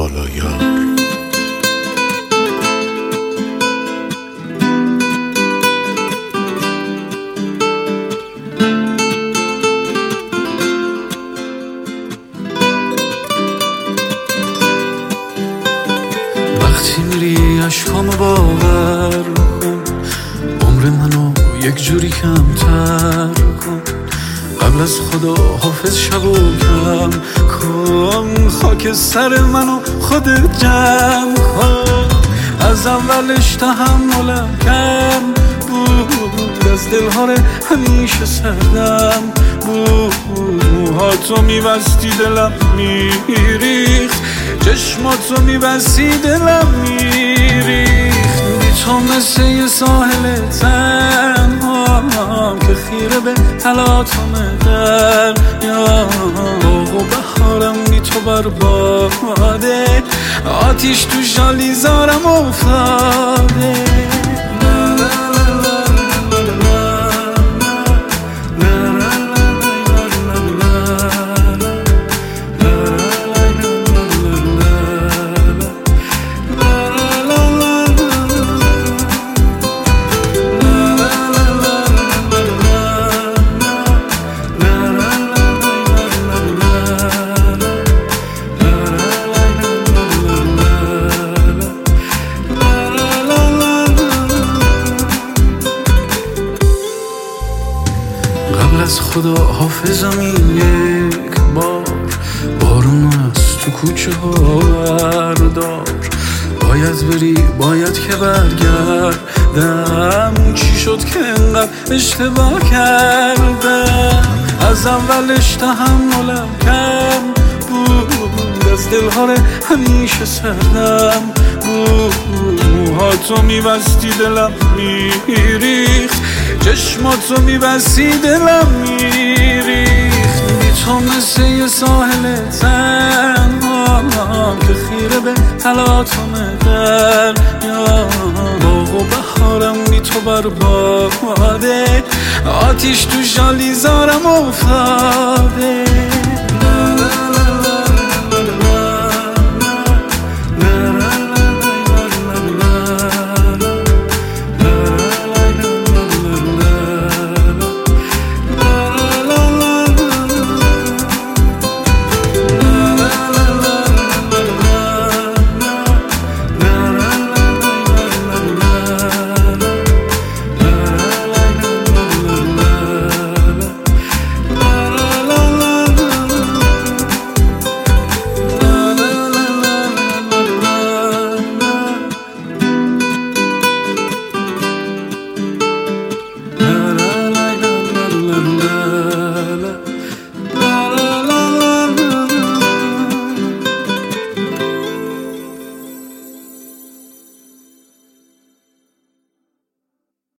بالا یار. وقتی میری عشقامو باور کن، عمر منو یک جوری کمتر کن. قبل از خدا حافظ شبو کم کن، خاک سر منو خودت جمع کن. از اولش تحملم کم بود، از دلها همیشه سردم بود. موهاتو میبستی دلم میریخت، چشماتو میبستی دلم میریخت. بی تو مثل یه ساحل تنهام که خیره به تلاطم دریا. باغ و بهارم بی تو برباده، آتیش تو شالیزارم افتاده. قبل از خدا حافظم این یک بار، بارون از تو کوچه ها بردار. باید بری باید که برگردم، چی شد که انقدر اشتباه کردم. از اولش تحملم کم بود، از دلها همیشه سردم بود. موهاتو میبستی دلم میریخت، چشماتو میبستی دلم میریخت. بی تو مثل یه ساحل تنهام که خیره به تلاطم دریا. باغ و بهارم بی تو برباده، آتیش تو شالیزارم افتاده.